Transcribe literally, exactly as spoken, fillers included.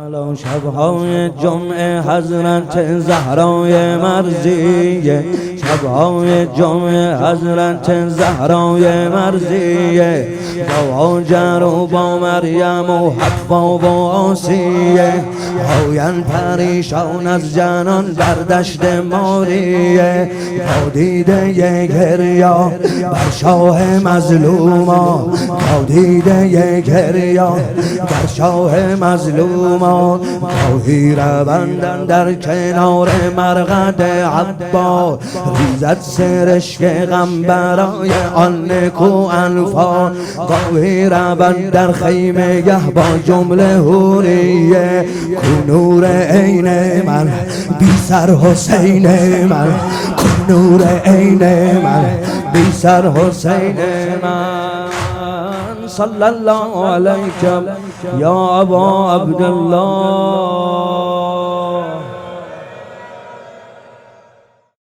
الان شبهای جمعه حضرت زهرای مرضیه، شبهای جمعه حضرت زهرای مرضیه، با هاجر و با مریم و حوا و آسیه، آین پریشان از جنان در دشت ماریه، با دیده گریا بر شاه مظلوما، با دیده گریا بر شاه مظلوما، گاهی روندن در کنار مرقد عبا، ریزد سرشک غم برای آن نکو انفا، گاهی روند در خیمه گه با جمله حوریه، کنور عین من بی سر حسین من، کنور عین من بی سر حسین من. صلی الله علیکم یا ابا عبدالله.